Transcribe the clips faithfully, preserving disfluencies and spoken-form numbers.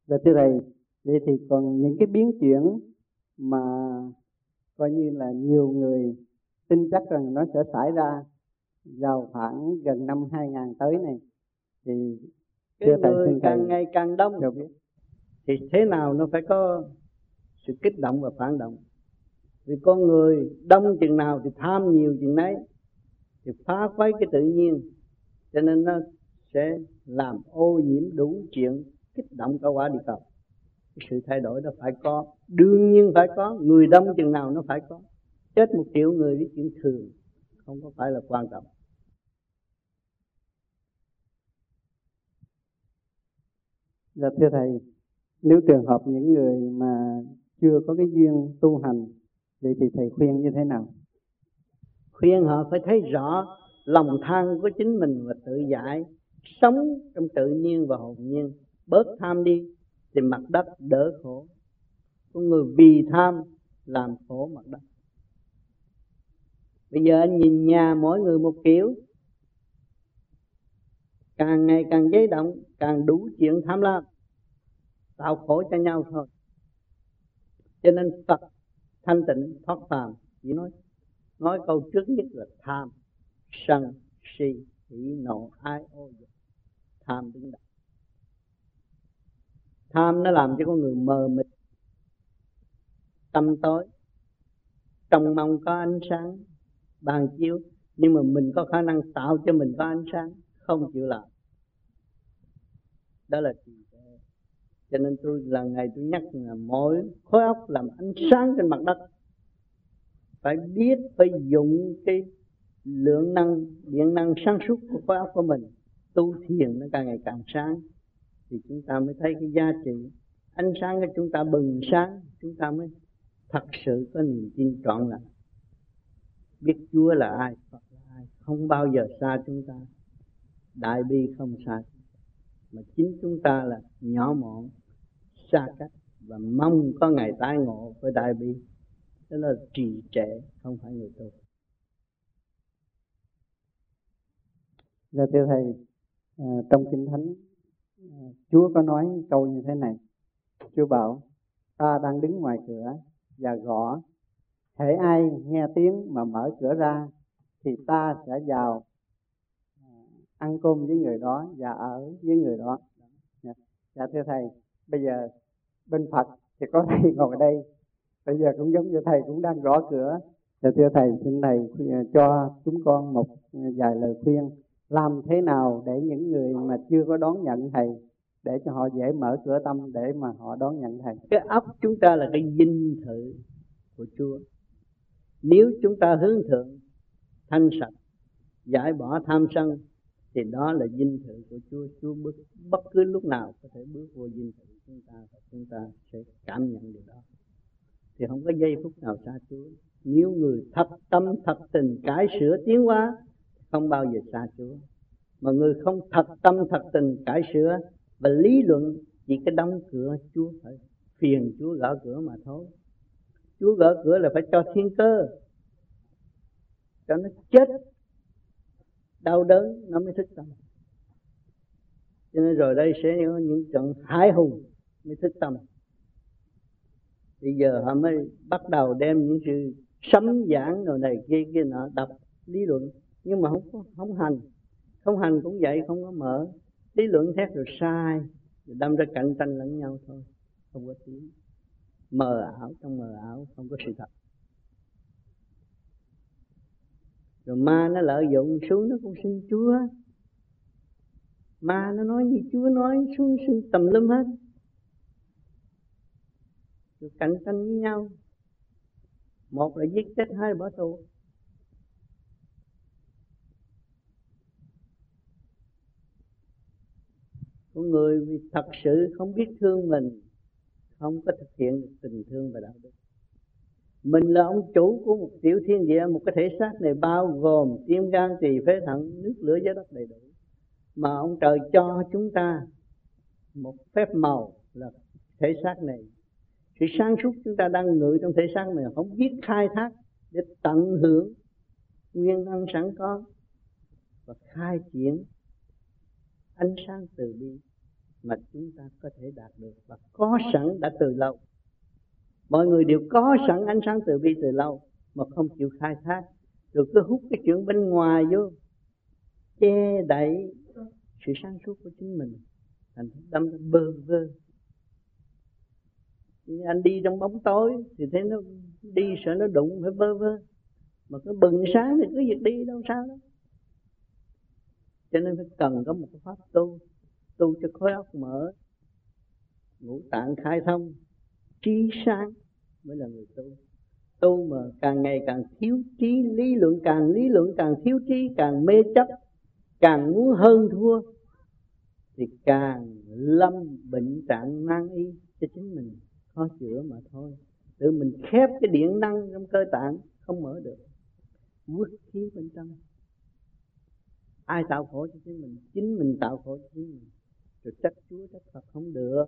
Dạ thưa thầy, vậy thì còn những cái biến chuyển mà coi như là nhiều người tin chắc rằng nó sẽ xảy ra vào khoảng gần năm hai ngàn tới này, thì cái thưa thầy người xin càng thầy ngày càng đông cho biết. thì thế nào nó phải có sự kích động và phản động. Vì con người đông chừng nào thì tham nhiều chừng nấy, thì phá quấy cái tự nhiên, cho nên nó sẽ làm ô nhiễm đủ chuyện, kích động cả quả địa cầu. Cái sự thay đổi đó phải có, đương nhiên phải có. Người đông chừng nào nó phải có. Chết một triệu người với chuyện thường, không có phải là quan trọng. Dạ thưa thầy, nếu trường hợp những người mà chưa có cái duyên tu hành, vậy thì thầy khuyên như thế nào? Khuyên họ phải thấy rõ lòng tham của chính mình và tự giải, sống trong tự nhiên và hồn nhiên, bớt tham đi thì mặt đất đỡ khổ. Con người vì tham làm khổ mặt đất. Bây giờ anh nhìn nhà mỗi người một kiểu, càng ngày càng giấy động, càng đủ chuyện tham lam, tạo khổ cho nhau thôi. Cho nên Phật thanh tịnh thoát phàm chỉ nói nói câu trước nhất là tham, sân, si, hỉ, nộ, ái, ô dục. Tham đứng đầu. Tham nó làm cho con người mờ mịt, tâm tối, trông mong có ánh sáng ban chiếu, nhưng mà mình có khả năng tạo cho mình có ánh sáng, không chịu làm. Đó là trì trệ. Cho nên tôi là ngày tôi nhắc là mỗi khối óc làm ánh sáng trên mặt đất, phải biết phải dùng cái lượng năng, điện năng sáng suốt của khối óc của mình, tu thiền nó càng ngày càng sáng, thì chúng ta mới thấy cái giá trị. Ánh sáng của chúng ta bừng sáng, chúng ta mới thật sự có niềm tin trọn lành, biết Chúa là ai, Phật là ai, không bao giờ xa chúng ta. Đại bi không xa, mà chính chúng ta là nhỏ mọn, xa cách và mong có ngày tái ngộ với đại bi. Đó là trì trệ, không phải người tu. Dạ thưa thầy, à, trong Kinh Thánh à, Chúa có nói câu như thế này. Chúa bảo: ta đang đứng ngoài cửa và gõ, hễ ai nghe tiếng mà mở cửa ra thì ta sẽ vào ăn cơm với người đó và ở với người đó. Dạ thưa thầy, bây giờ bên Phật thì có thầy ngồi đây, bây giờ cũng giống như thầy cũng đang gõ cửa. Dạ thưa thầy, xin thầy cho chúng con một vài lời khuyên làm thế nào để những người mà chưa có đón nhận thầy, để cho họ dễ mở cửa tâm để mà họ đón nhận thầy. Cái óc chúng ta là cái dinh thự của Chúa. Nếu chúng ta hướng thượng, thanh sạch, giải bỏ tham sân, thì đó là dinh thự của Chúa. Chúa bước, bất cứ lúc nào có thể bước vô dinh thự chúng ta, và chúng ta sẽ cảm nhận được đó. Thì không có giây phút nào xa Chúa. Nếu người thật tâm thật tình cải sửa tiến hóa, không bao giờ xa Chúa. Mà người không thật tâm thật tình cải sửa và lý luận, chỉ cái đóng cửa, Chúa phải phiền Chúa gõ cửa mà thôi. Chúa gõ cửa là phải cho thiên cơ, cho nó chết đau đớn nó mới thức tâm. Cho nên rồi đây sẽ có những trận hải hùng mới thức tâm. Bây giờ họ mới bắt đầu đem những sự sấm giảng rồi này kia kia nọ đọc lý luận, nhưng mà không có không hành. Không hành cũng vậy, không có mở. Lý luận thét rồi sai, rồi đâm ra cạnh tranh lẫn nhau thôi, không có tiếng. Mờ ảo trong mờ ảo, không có sự thật. Rồi ma nó lợi dụng xuống, nó cũng xin Chúa. Ma nó nói gì Chúa nói, xuống xin tùm lum hết. Rồi cạnh tranh với nhau. Một là giết chết, hai là bỏ tù. Con người vì thật sự không biết thương mình, không có thực hiện được tình thương và đạo đức. Mình là ông chủ của một tiểu thiên địa, một cái thể xác này bao gồm tim, gan, tỳ, phế, thận, nước, lửa, gió, đất đầy đủ. Mà ông trời cho chúng ta một phép màu là thể xác này. Sự sáng suốt chúng ta đang ngự trong thể xác này, không biết khai thác để tận hưởng nguyên năng sẵn có và khai triển ánh sáng từ bi. mà chúng ta có thể đạt được và có sẵn đã từ lâu. Mọi người đều có sẵn ánh sáng từ bi từ lâu mà không chịu khai thác, rồi cứ hút cái chuyện bên ngoài vô, che đậy sự sáng suốt của chính mình, thành đâm ra bơ vơ. Anh đi trong bóng tối thì thấy nó đi sợ nó đụng phải bơ vơ, mà cái bừng sáng thì cứ việc đi đâu sao đó. Cho nên phải cần có một cái pháp tu, tu cho khối óc mở, ngũ tạng khai thông, trí sáng mới là người tu. Tu mà càng ngày càng thiếu trí, lý luận càng lý luận càng thiếu trí, càng mê chấp, càng muốn hơn thua, thì càng lâm bệnh trạng nan y cho chính mình, khó chữa mà thôi. Tự mình khép cái điện năng trong cơ tạng không mở được, quất khí bên trong. Ai tạo khổ cho chính mình? Chính mình tạo khổ cho chính mình. Rồi trách Chúa trách Phật không được.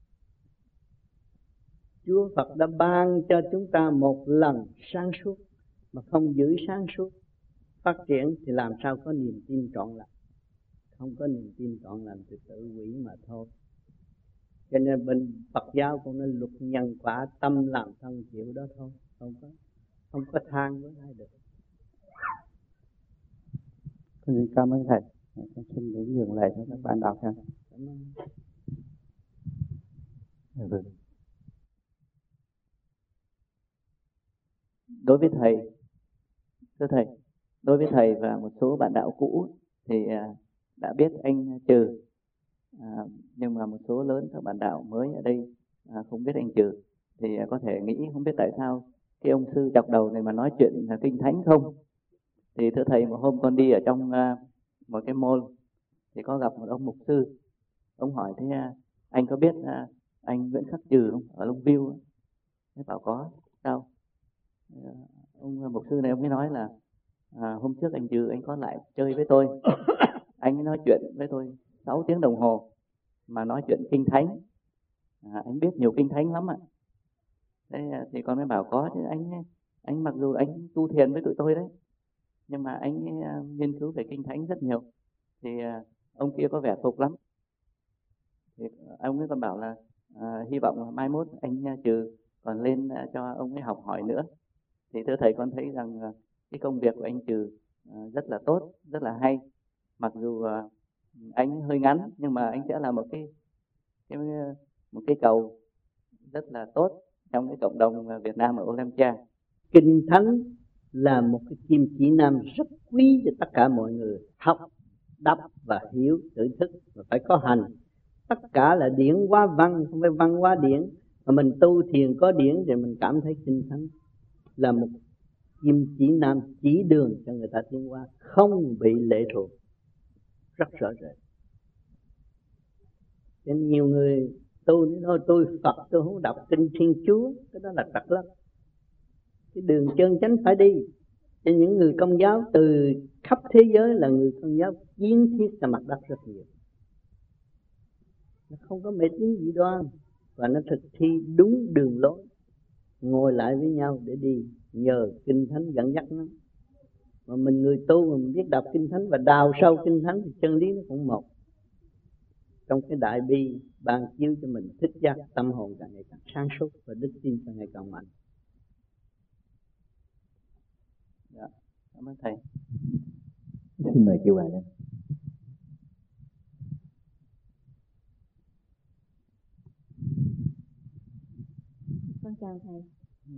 Chúa Phật đã ban cho chúng ta một lần sáng suốt, mà không giữ sáng suốt phát triển thì làm sao có niềm tin trọn lành. Không có niềm tin trọn lành thì tự hủy mà thôi. Cho nên bên Phật giáo cũng nên luật nhân quả, tâm làm thân chịu đó thôi, không có không có than với ai được. Xin cảm ơn thầy. Con xin để nhường lại cho các bạn đọc ha. Cảm ơn. Vâng. Đối với thầy, thưa thầy, đối với thầy và một số bạn đạo cũ thì đã biết anh Trừ, à, nhưng mà một số lớn các bạn đạo mới ở đây à, không biết anh Trừ, thì có thể nghĩ không biết tại sao cái ông sư chọc đầu này mà nói chuyện là kinh thánh không. Thì thưa thầy, một hôm con đi ở trong uh, một cái mall thì có gặp một ông mục sư. Ông hỏi thế uh, anh có biết uh, anh Nguyễn Khắc Trừ không, ở Long Biêu? Thế bảo có. Sao? Uh, ông mục sư này ông mới nói là à, hôm trước anh Trừ anh có lại chơi với tôi. Anh ấy nói chuyện với tôi sáu tiếng đồng hồ mà nói chuyện kinh thánh. À, anh biết nhiều kinh thánh lắm ạ. Thế thì con mới bảo có chứ, anh anh mặc dù anh tu thiền với tụi tôi đấy, nhưng mà anh uh, nghiên cứu về kinh thánh rất nhiều. Thì uh, ông kia có vẻ phục lắm. Thì ông ấy còn bảo là uh, hy vọng mai mốt anh uh, Trừ còn lên uh, cho ông ấy học hỏi nữa. Thì thưa thầy, con thấy rằng uh, cái công việc của anh Trừ uh, rất là tốt, rất là hay. Mặc dù uh, anh hơi ngắn, nhưng mà anh sẽ là một cái, cái một cái cầu rất là tốt trong cái cộng đồng Việt Nam ở Olympia. Kinh thánh là một cái kim chỉ nam rất quý cho tất cả mọi người học, đọc và hiểu, tự thức và phải có hành. Tất cả là điển hóa văn, không phải văn hóa điển. Mà mình tu thiền có điển thì mình cảm thấy kinh thánh là một kim chỉ nam chỉ đường cho người ta tiến hóa, không bị lệ thuộc, rất rõ rệt. Cho nên nhiều người tu nói tôi Phật, tôi không đọc kinh Thiên Chúa, cái đó là trật lắm. Cái đường chân chánh phải đi. Cho những người Công giáo từ khắp thế giới là người Công giáo kiến thiết ra mặt đất rất nhiều. Nó không có mê tín dị đoan và nó thực thi đúng đường lối, ngồi lại với nhau để đi, nhờ kinh thánh dẫn dắt nó. Mà mình người tu mà mình biết đọc kinh thánh và đào sâu kinh thánh thì chân lý nó cũng một. Trong cái đại bi ban chiếu cho mình thức giác, tâm hồn càng ngày càng sáng suốt và đức tin càng ngày càng mạnh. Dạ, cảm ơn thầy. Xin mời chị Hoài lên. Con chào thầy. Ừ.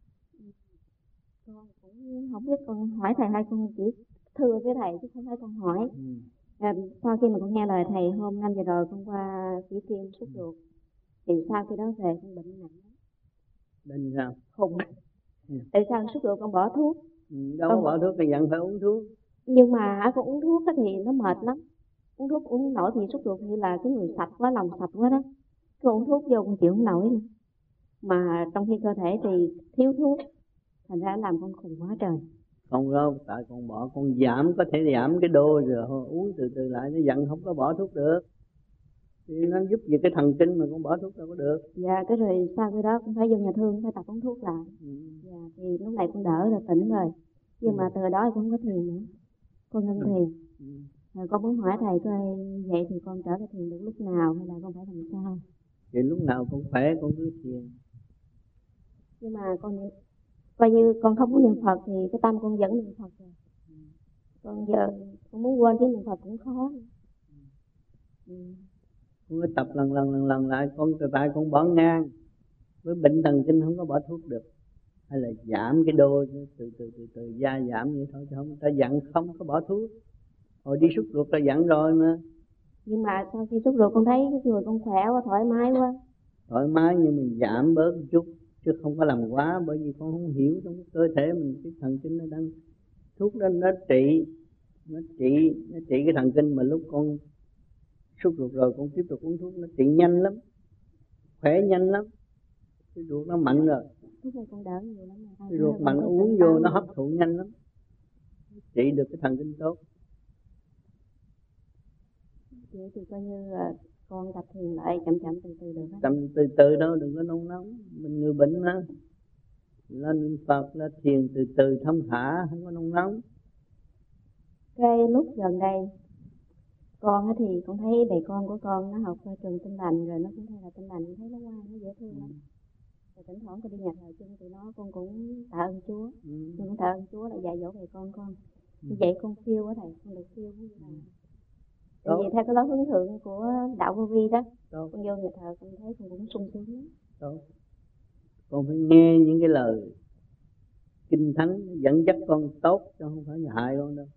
Con cũng không biết con hỏi thầy hay con chỉ thưa với thầy chứ không phải con hỏi. Ừ. À, sau khi mà con nghe lời thầy hôm năm giờ rồi con qua chỉ kim sốt ruột, thì sau khi đó về con bệnh nặng. Bệnh sao? Khùng. Ừ. Tại sao sốt ruột con bỏ thuốc? Ừ, đâu con bỏ thuốc thì vẫn phải uống thuốc. Nhưng mà con uống thuốc thì nó mệt lắm. Uống thuốc uống nổi thì sốt ruột như là cái người sạch quá, lòng sạch quá đó. Cứ uống thuốc vô con chịu không nổi nữa. Mà trong khi cơ thể thì thiếu thuốc, thành ra làm con khùng quá trời. Không đâu, tại con bỏ, con giảm, có thể giảm cái đô rồi uống từ từ lại, nó dặn không có bỏ thuốc được. Thì nó giúp về cái thần kinh mà con bỏ thuốc đâu có được. Dạ, cái rồi sau cái đó cũng phải vô nhà thương, phải tập uống thuốc lại. Ừ. Dạ, thì lúc này con đỡ rồi, tỉnh rồi. Nhưng ừ. mà từ đó con không có thiền nữa. Con ngưng ừ. thiền. Ừ. Rồi con muốn hỏi thầy coi vậy thì con trở lại thiền được lúc nào hay là con phải làm sao? Thì lúc nào con khỏe con cứ thiền. Nhưng mà con coi như con không muốn niệm Phật thì cái tâm con vẫn niệm Phật rồi. Còn giờ con muốn quên tiếng niệm Phật cũng khó. Ừ. Con cứ tập lần lần lần lần lại, con từ tại con bỏ ngang. Với bệnh thần kinh không có bỏ thuốc được. Hay là giảm cái đô từ từ từ từ, từ gia giảm vậy thôi chứ không. Ta dặn không có bỏ thuốc. Hồi đi xuất ruột ta dặn rồi mà. Nhưng mà sau khi xuất ruột con thấy cái người con khỏe quá, thoải mái quá. Thoải mái nhưng mình giảm bớt một chút chứ không có làm quá, bởi vì con không hiểu trong cái cơ thể mình cái thần kinh nó đang thuốc đó nó trị nó trị nó trị cái thần kinh, mà lúc con xuất ruột rồi con tiếp tục uống thuốc nó trị nhanh lắm, khỏe nhanh lắm, cái ruột nó mạnh rồi, Lúc này con đỡ nhiều lắm rồi. cái ruột mạnh uống vô nó hấp thụ nhanh lắm, trị được cái thần kinh tốt. Vậy thì coi như là con tập thiền lại chậm chậm từ từ được. Chậm từ từ đâu, đừng có nôn nóng, mình người bệnh mà. Lên niệm Phật, lên thiền từ từ thông thả, không có nôn nóng. Cái lúc gần đây con thì con thấy đệ con của con nó học ở trường Tinh Lành rồi nó cũng thấy là Tinh Lành, thấy nó ngoan, nó dễ thương lắm. Rồi thỉnh thoảng con đi nhà thờ chung tụi nó, con cũng tạ ơn Chúa. Ừ. Con cũng tạ ơn Chúa là dạy dỗ về con con. Như vậy con phiêu á thầy, con được phiêu như là tại vì theo cái lối hướng thượng của đạo Vô Vi đó, Tốt. Con vô nhà thờ con thấy con cũng sung sướng lắm. Tốt. Con phải nghe những cái lời kinh thánh dẫn dắt con tốt, chứ không phải hại con đâu.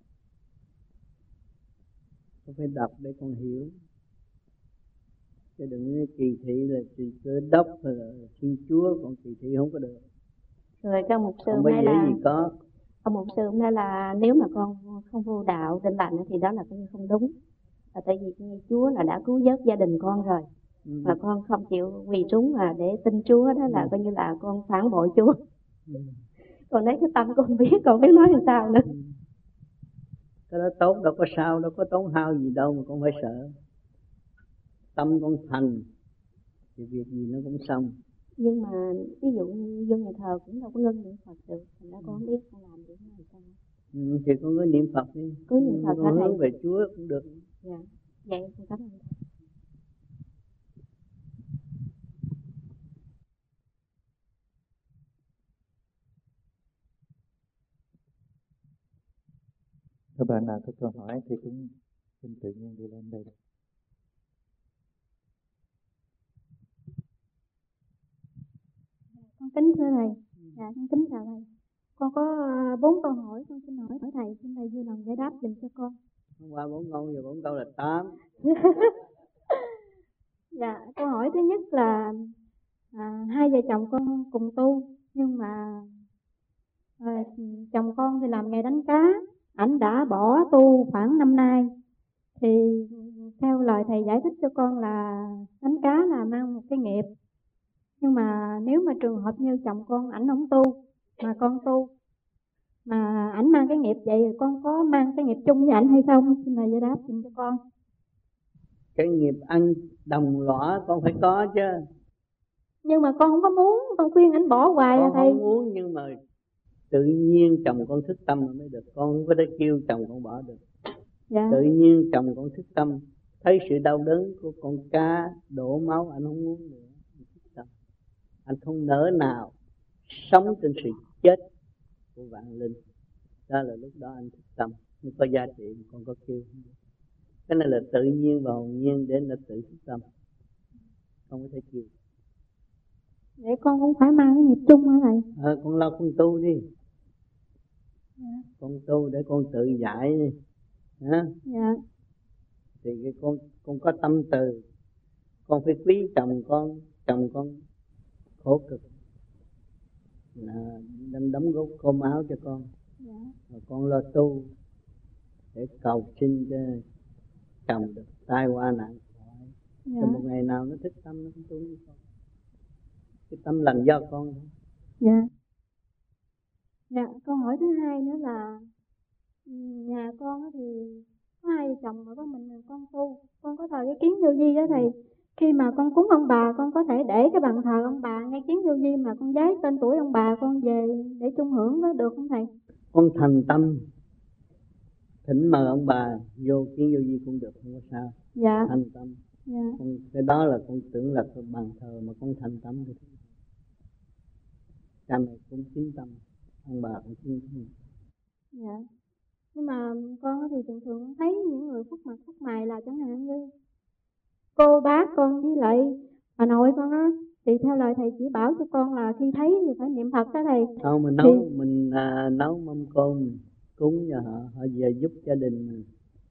Con phải đọc để con hiểu, chứ đừng kỳ thị là kỳ cơ đốc hay là Thiên Chúa, còn kỳ thị không có được. Rồi các mục sư nói là gì có. Ông mục sư nói là nếu mà con không vô đạo Tinh Lành thì đó là coi như không đúng. Là tại vì Chúa là đã cứu vớt gia đình con rồi. Ừ. Mà con không chịu quỳ xuống mà để tin Chúa đó là ừ. coi như là con phản bội Chúa. Ừ. Còn đấy cái tâm con biết, con biết nói làm sao nữa. Ừ. Cái đó tốt, đâu có sao, đâu có tốn hao gì đâu mà con phải sợ. Tâm con thành thì việc gì nó cũng xong. Nhưng mà ví dụ như vô nhà thờ cũng đâu có ngưng niệm Phật được, thành ra con không biết con làm được này sao. Ừ, thì con cứ niệm Phật đi, cứ niệm Phật con hướng về Chúa cũng được. Dạ, vậy con cảm ơn thầy. Các bạn nào có câu hỏi thì cũng xin tự nhiên đi lên đây. Con kính thưa thầy, dạ con kính chào thầy. Con có bốn câu hỏi, con xin hỏi hỏi thầy, xin thầy vui lòng giải đáp dùm cho con. Hôm qua bốn câu, giờ bốn câu là tám. Dạ, câu hỏi thứ nhất là à, hai vợ chồng con cùng tu, nhưng mà à, chồng con thì làm nghề đánh cá, ảnh đã bỏ tu khoảng năm nay. Thì theo lời thầy giải thích cho con là đánh cá là mang một cái nghiệp. Nhưng mà nếu mà trường hợp như chồng con ảnh không tu mà con tu, mà ảnh mang cái nghiệp vậy thì con có mang cái nghiệp chung với ảnh hay không? Xin thầy giải đáp dùm cho con. Cái nghiệp ăn đồng lõa con phải có chứ. Nhưng mà con không có muốn, con khuyên ảnh bỏ hoài à thầy. Con không muốn, nhưng mà tự nhiên chồng con thức tâm mới được. Con không có thể kêu chồng con bỏ được. Dạ. Tự nhiên chồng con thức tâm, thấy sự đau đớn của con cá đổ máu, anh không muốn nữa. Anh không nỡ nào sống trên sự chết của vạn linh. Đó là lúc đó anh thức tâm, nó có giá trị, con có kêu. Cái này là tự nhiên và hồn nhiên để nó tự thức tâm, không có thể kêu. Vậy con cũng phải mang cái nghiệp chung hả thầy? À, con lo con tu đi. Dạ. Con tu để con tự giải đi. Hả? Dạ. Thì cái con con có tâm từ, con phải quý chồng con, chồng con khổ cực là đâm đấm gốc cơm áo cho con. Dạ. Rồi con lo tu để cầu xin cho chồng được tai qua nạn. Dạ. Rồi một ngày nào nó thích tâm nó cũng tu với con. Cái tâm lành do con thôi. Dạ. Dạ, câu hỏi thứ hai nữa là nhà con thì có hai chồng mà có mình con tu, con có thờ cái kiến vô vi đó thầy. Khi mà con cúng ông bà, con có thể để cái bàn thờ ông bà ngay kiến vô vi mà con giái tên tuổi ông bà con về để chung hưởng đó được không thầy? Con thành tâm, thỉnh mời ông bà vô kiến vô gì cũng được, không có sao. Dạ. Thành tâm. Dạ. Con, cái đó là con tưởng là con bàn thờ mà con thành tâm thì cha mẹ cũng kính tâm, ông bà cũng kính tâm. Dạ. Nhưng mà con thì thường thường thấy những người khuất mặt khuất mày là chẳng hạn như cô bác con với lại bà nội con á, thì theo lời thầy chỉ bảo cho con là khi thấy thì phải niệm Phật đó thầy. Không, mình nấu thì... mình à, nấu mâm cơm cúng cho họ, họ về giúp gia đình mình.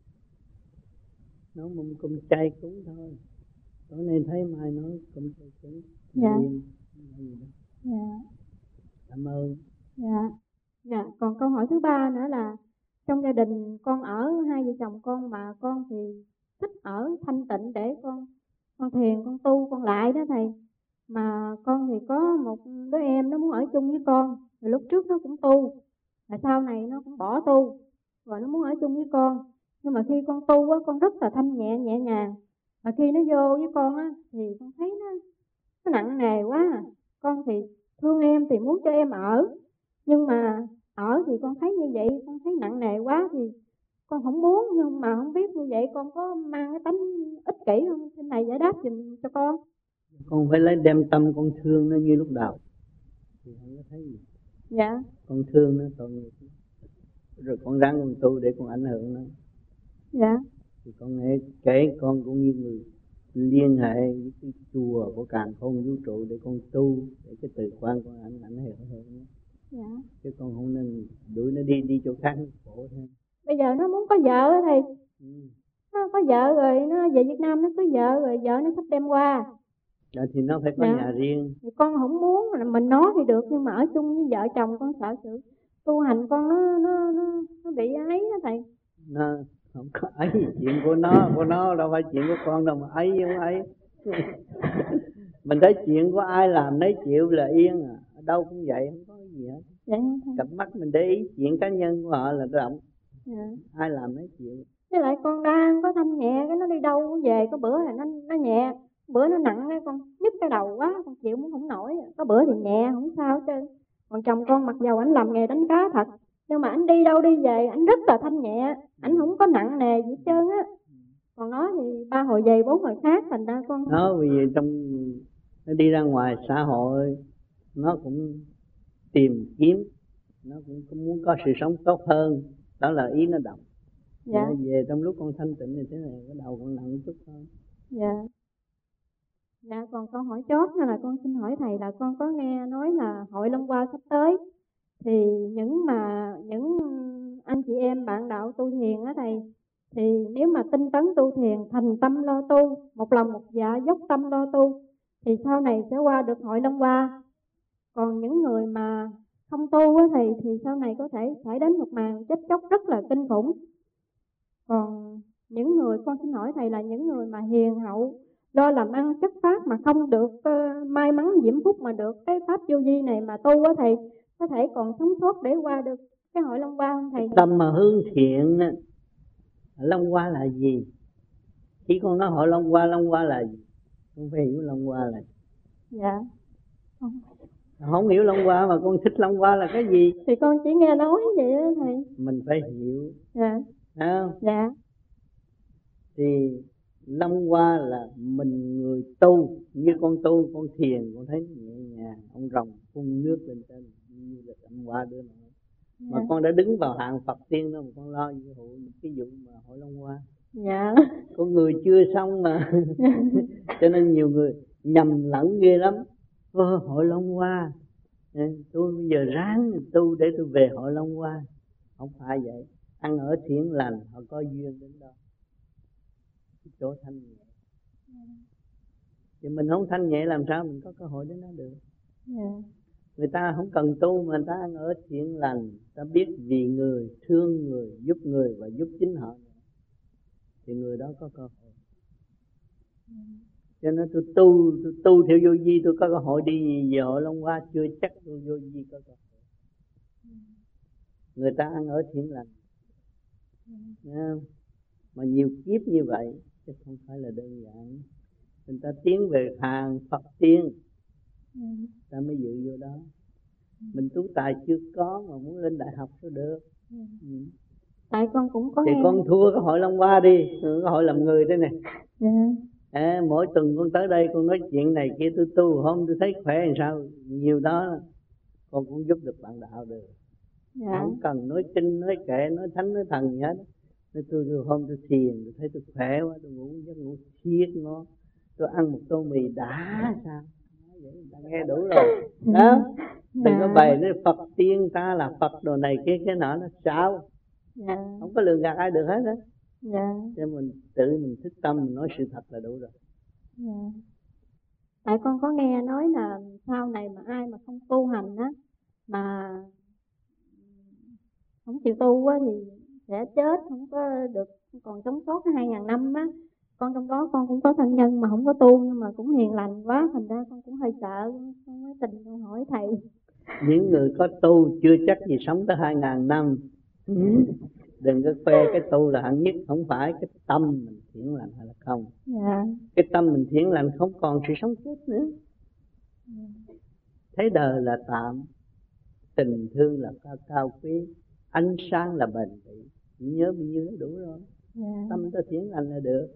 Nấu mâm cơm chay cúng thôi. Tối nay thấy mai nói cơm chay cúng. Dạ. Đi, dạ. Cảm ơn. Dạ. Dạ. Còn câu hỏi thứ ba nữa là trong gia đình con ở hai vợ chồng con mà con thì thích ở thanh tịnh để con con thiền, con tu, con lại đó thầy. Mà con thì có một đứa em nó muốn ở chung với con, rồi lúc trước nó cũng tu, rồi sau này nó cũng bỏ tu, rồi nó muốn ở chung với con. Nhưng mà khi con tu á, con rất là thanh nhẹ nhẹ nhàng. Mà khi nó vô với con á, thì con thấy nó, nó nặng nề quá. Con thì thương em thì muốn cho em ở, nhưng mà ở thì con thấy như vậy, con thấy nặng nề quá thì con không muốn. Nhưng mà không biết như vậy con có mang cái tánh ích kỷ không? Xin thầy giải đáp giùm cho con. Con phải lấy đem tâm con thương nó như lúc đầu thì không có thấy gì. Dạ. Con thương nó tội nghiệp, rồi con ráng con tu để con ảnh hưởng nó. Dạ. Thì con nghe kể con cũng như người liên hệ với cái chùa của càn khôn vũ trụ để con tu, để cái từ quan con ảnh ảnh hưởng hơn nó. Dạ. Chứ con không nên đuổi nó đi đi chỗ khác khổ thêm. Bây giờ nó muốn có vợ á thầy. Ừ. Nó có vợ rồi nó về Việt Nam nó cưới vợ rồi vợ nó sắp đem qua. Dạ thì nó phải có dạ. nhà riêng. Thì con không muốn, mình nói thì được nhưng mà ở chung với vợ chồng con sợ sự tu hành con nó nó nó, nó bị ấy đó thầy. Nó không có ấy, chuyện của nó, của nó đâu phải chuyện của con đâu mà ấy không ấy. Mình thấy chuyện của ai làm nấy chịu là yên à, ở đâu cũng vậy, không có gì hết. Dạ. Cặp mắt mình để ý chuyện cá nhân của họ là động. Dạ. Ai làm nấy chịu. Với lại con đang có thanh nhẹ, cái nó đi đâu cũng về, có bữa là nó nó nhẹ, bữa nó nặng cái con nhức cái đầu quá, con chịu cũng không nổi. Có bữa thì nhẹ không sao chứ. Còn chồng con mặc dầu ảnh làm nghề đánh cá thật, nhưng mà ảnh đi đâu đi về ảnh rất là thanh nhẹ, ảnh không có nặng nề gì hết trơn á. Còn nó thì ba hồi về bốn hồi khác, thành ra con nó vì trong nó đi ra ngoài xã hội nó cũng tìm kiếm, nó cũng, cũng muốn có sự sống tốt hơn, đó là ý nó động. Dạ. Nó về trong lúc con thanh tịnh thì thế này cái đầu con nặng chút thôi. Dạ. Dạ. Còn câu hỏi chót nữa là con xin hỏi thầy là con có nghe nói là hội Long Hoa sắp tới, thì những mà những anh chị em bạn đạo tu thiền á thầy, thì nếu mà tinh tấn tu thiền, thành tâm lo tu, một lòng một dạ dốc tâm lo tu, thì sau này sẽ qua được hội Long Hoa. Còn những người mà không tu á thầy, thì sau này có thể phải đến một màn chết chóc rất là kinh khủng. Còn những người, con xin hỏi thầy là những người mà hiền hậu, lo làm ăn chất phát mà không được uh, may mắn diễm phúc mà được cái pháp vô vi này mà tu á thầy, có thể còn sống sót để qua được cái hội Long Hoa không thầy? Tâm mà hướng thiện, Long Hoa là gì? Chỉ con nói hội Long Hoa, Long Hoa là gì? Không phải hiểu Long Hoa là gì. Dạ. Không. Không hiểu Long Hoa mà con thích Long Hoa là cái gì? Thì con chỉ nghe nói vậy đó thầy. Mình phải hiểu. Dạ. Thấy không? Dạ. Thì Long Hoa là mình người tu, như con tu, con thiền, con thấy nhẹ nhàng, ông rồng phun nước lên trên như là Long Hoa đưa này. Dạ. Mà con đã đứng vào hạng Phật tiên đó mà con lo như hội cái vụ mà hội Long Hoa. Dạ. Con người chưa xong mà. Cho nên nhiều người nhầm lẫn ghê lắm. Ô, hội Long Hoa, tôi bây giờ ráng tu để tôi về hội Long Hoa. Không phải vậy. Ăn ở thiện lành, họ có duyên đến đó. Cái chỗ thanh nhẹ. Thì mình không thanh nhẹ làm sao mình có cơ hội đến đó được. Yeah. Người ta không cần tu mà người ta ăn ở thiện lành, ta biết vì người, thương người, giúp người và giúp chính họ, thì người đó có cơ hội. Yeah. Cho nên tôi tu, tôi tu theo vô vi, tôi có cơ hội đi về hội Long Hoa, chưa chắc tôi vô vi có cơ hội. Yeah. Người ta ăn ở thiện lành. Yeah. Mà nhiều kiếp như vậy chứ không phải là đơn giản. Người ta tiến về hàng Phật tiên, ừ. ta mới dự vô đó. Ừ. Mình tú tài chưa có mà muốn lên đại học sao được. Ừ. Ừ. Tại con cũng có thì nghe. con thua cái hội Long Hoa đi, cái hội làm người đây này. Dạ. À, mỗi tuần con tới đây con nói chuyện này kia, tôi tu không tôi thấy khỏe làm sao, nhiều đó con cũng giúp được bạn đạo được. Dạ. Không cần nói kinh nói kệ nói thánh nói thần gì hết. Tôi tôi hôm tôi thiền tôi thấy tôi khỏe quá, tôi ngủ giấc ngủ siết ngon, tôi ăn một tô mì đã sao vậy, đã nghe đủ rồi đó. Đừng có bày nói Phật tiên ta là Phật đồ này kia cái nọ nó sao. Dạ. Không có lường gạt ai được hết đó. Dạ. Cho mình tự mình thức tâm mình nói sự thật là đủ rồi. Dạ. Tại con có nghe nói là sau này mà ai mà không tu hành á, mà không chịu tu á thì sẽ chết, không có được còn sống sót cái hai ngàn năm á. Con trong đó con cũng có thân nhân mà không có tu nhưng mà cũng hiền lành quá, thành ra con cũng hơi sợ, con mới tình con hỏi thầy. Những người có tu chưa chắc gì sống tới hai ngàn năm. Đừng có khoe cái tu là hạng nhất, không phải cái tâm mình thiện lành hay là không. Dạ. Cái tâm mình thiện lành không còn sự sống chết nữa. Thấy đời là tạm, tình thương là cao, cao quý, ánh sáng là bền bỉ. Chỉ nhớ bao nhiêu đó đủ rồi. Dạ. Tâm ta thiện lành là được.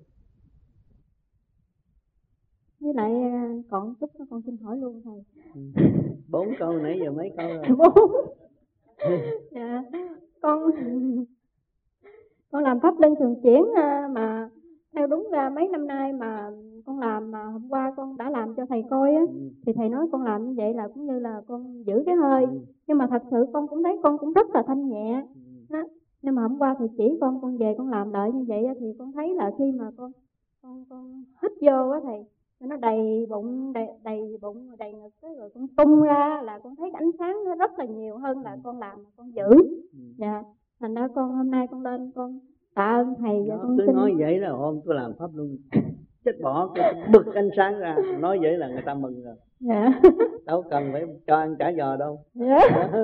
Với lại còn chút nữa con xin hỏi luôn thầy. Ừ. Bốn câu nãy giờ mấy câu rồi? Bốn. Dạ. Con con làm pháp luân thường chuyển mà theo đúng ra mấy năm nay mà con làm, mà hôm qua con đã làm cho thầy coi á, ừ. thì thầy nói con làm như vậy là cũng như là con giữ cái hơi, ừ. nhưng mà thật sự con cũng thấy con cũng rất là thanh nhẹ. Ừ. Đó. Nhưng mà hôm qua thầy chỉ con con về con làm lại như vậy thì con thấy là khi mà con con con hít vô á thầy, nó đầy bụng, đầy đầy bụng đầy ngực cái rồi con tung ra là con thấy ánh sáng nó rất là nhiều hơn là con làm mà con giữ. Dạ. Thành ra con hôm nay con lên con tạ ơn thầy và con cứ xin. nói vậy là hôm tôi làm pháp luân chết bỏ cái bực ánh sáng ra, nói vậy là người ta mừng rồi. Dạ. Đâu cần phải cho ăn chả giò đâu. Dạ.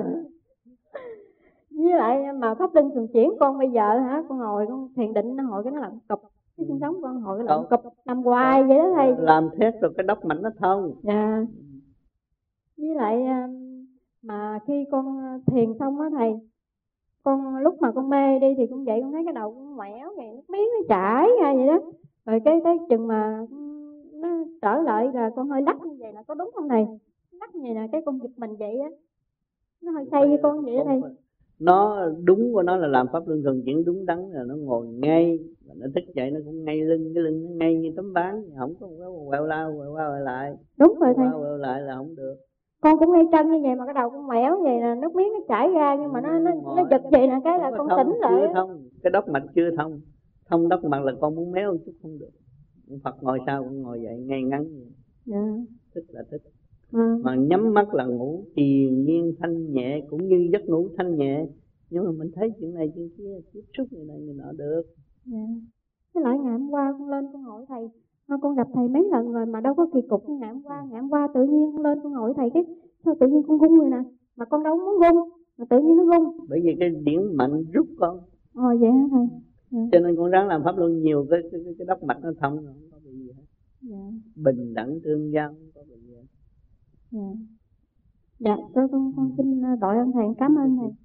Với lại mà pháp luân thường chuyển con bây giờ hả, con ngồi con thiền định nó hồi cái nó làm cụp, cái xương sống con hồi cái làm cụp làm hoài vậy đó thầy. Làm thét rồi cái đốc mạch nó thông. Dạ. Với lại mà khi con thiền xong á thầy, con lúc mà con mê đi thì con dậy con thấy cái đầu con ngoẻo vậy, nước miếng nó chảy ra vậy đó. Rồi cái cái chừng mà nó trở lại là con hơi lắc như vậy là có đúng không thầy? Lắc như vậy là cái con giật mình vậy á, nó hơi say với con vậy đó thầy. Nó đúng của nó là làm pháp luân thường chuyển đúng đắn là nó ngồi ngay, và nó thức dậy nó cũng ngay lưng, cái lưng nó ngay như tấm ván, không có quẹo lao quẹo qua quẹo lại. Đúng rồi thầy. Quẹo lại là không được. Con cũng ngay chân như vậy mà cái đầu con ngoẻo vậy là nước miếng nó chảy ra, nhưng mà nó nó nó giật vậy là cái là con thông, tỉnh lại. Chưa thông, cái đốc mạch chưa thông. Thông đốc mạch là con muốn méo một chút không được. Phật ngồi sao cũng ngồi dậy ngay ngắn vậy. Dạ. Thích là thích. Ừ. Mà nhắm mắt là ngủ triền miên thanh nhẹ, cũng như giấc ngủ thanh nhẹ. Nhưng mà mình thấy chuyện này chuyện kia tiếp xúc người này người nọ được. Dạ. Với lại ngày hôm qua con lên con hỏi thầy, con gặp thầy mấy lần rồi mà đâu có kỳ cục như ngày hôm qua. Ngày hôm qua tự nhiên con lên con hỏi thầy cái sao tự nhiên con rung rồi nè, mà con đâu muốn rung mà tự nhiên nó rung. Bởi vì cái điển mạnh rút con. Ồ vậy hả thầy? Dạ. Cho nên con ráng làm pháp luân nhiều, cái cái cái, cái đốc mạch nó thông rồi, không có bị gì hết. Dạ. Bình đẳng tương giao, không có bị gì hết. Dạ. Dạ, tôi con con xin đội ơn thầy, cảm ơn thầy.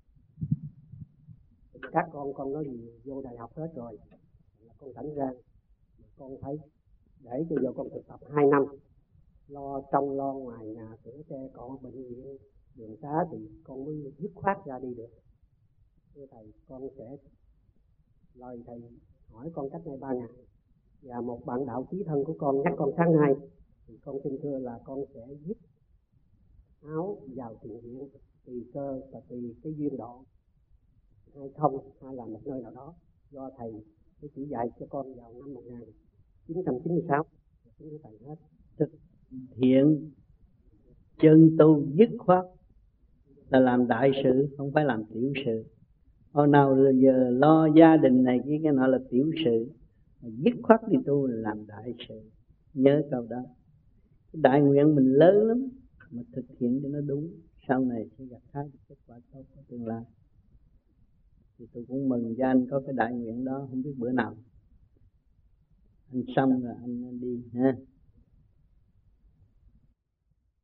Các con con nói gì vô đại học hết rồi, con thảnh ra con thấy để cho vô con thực tập hai năm, lo trong lo ngoài nhà sửa xe cọ bệnh viện đường xá thì con mới dứt khoát ra đi được. Thưa thầy, con sẽ lời thầy hỏi con cách đây ba ngày, và một bạn đạo chí thân của con nhắc con sáng nay, thì con xin thưa là con sẽ dứt áo vào thiền viện tùy cơ và tùy cái duyên độ, hay không hay là một nơi nào đó do thầy cái chỉ dạy cho con vào năm một nghìn chín trăm chín mươi sáu. Kính thưa thầy hết. Thực hiện chân tu dứt khoát là làm đại sự, không phải làm tiểu sự. Hồi nào giờ lo gia đình này kia cái nọ là tiểu sự, dứt khoát đi tu là làm đại sự. Nhớ câu đó. Đại nguyện mình lớn lắm, mà thực hiện cho nó đúng, sau này sẽ gặt hái kết quả tốt của tương lai. Thì tôi cũng mừng cho anh có cái đại nguyện đó, không biết bữa nào anh xong rồi anh, anh đi ha.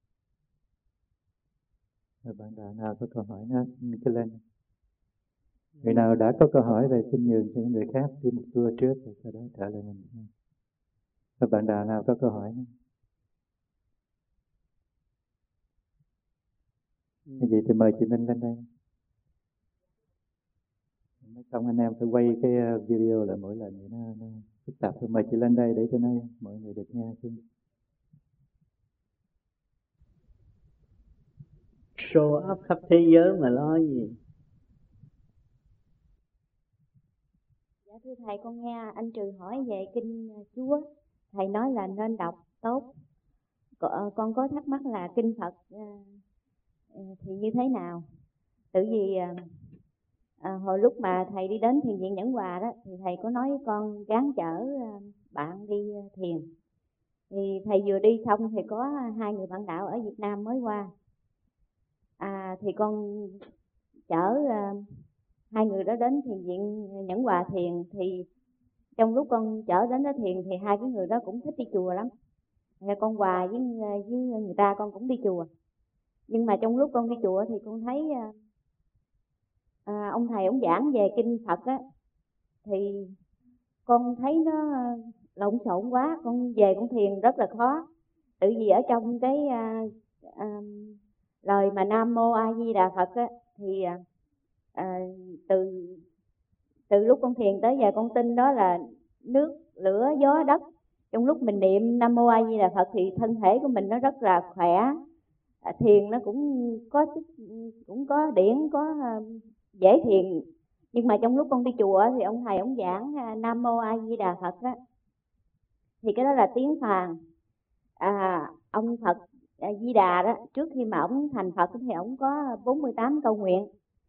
Rồi bạn đạo nào có câu hỏi nữa cứ lên. Người nào đã có câu hỏi rồi xin nhường cho những người khác đi một tour trước rồi sau đó trả lời mình. Các bạn đạo nào có câu hỏi nữa? Cái gì thì mời chị Minh lên đây. Mấy công anh em phải quay cái video lại mỗi lần vậy nó, nó phức tạp. Tôi mời chị lên đây để cho nó mọi người được nghe chứ. Show up khắp thế giới mà lo gì. Dạ thưa thầy, con nghe anh Trừ hỏi về kinh Chúa, thầy nói là nên đọc tốt. Con có thắc mắc là kinh Phật thì như thế nào? Tự vì à, hồi lúc mà thầy đi đến thiền viện Nhẫn Hòa đó thì thầy có nói với con gắng chở bạn đi thiền. Thì thầy vừa đi xong thì có hai người bạn đạo ở Việt Nam mới qua. À, thì con chở uh, hai người đó đến thiền viện Nhẫn Hòa thiền. Thì trong lúc con chở đến đó thiền thì hai cái người đó cũng thích đi chùa lắm. Nghe con Hòa với, với người ta con cũng đi chùa. Nhưng mà trong lúc con đi chùa thì con thấy uh, à, ông thầy ông giảng về kinh Phật á, thì con thấy nó lộn xộn quá. Con về con thiền rất là khó. Tự vì ở trong cái uh, uh, lời mà Nam Mô A Di Đà Phật á, thì à, từ từ lúc con thiền tới giờ con tin đó là nước, lửa, gió, đất. Trong lúc mình niệm Nam Mô A Di Đà Phật thì thân thể của mình nó rất là khỏe. À, thiền nó cũng có cũng có điển, có uh, dễ thiền. Nhưng mà trong lúc con đi chùa thì ông thầy ông giảng uh, Nam Mô A Di Đà Phật á, thì cái đó là tiếng Phạn. À, ông Phật A Di Đà đó, trước khi mà ông thành Phật thì ông có bốn mươi tám câu nguyện.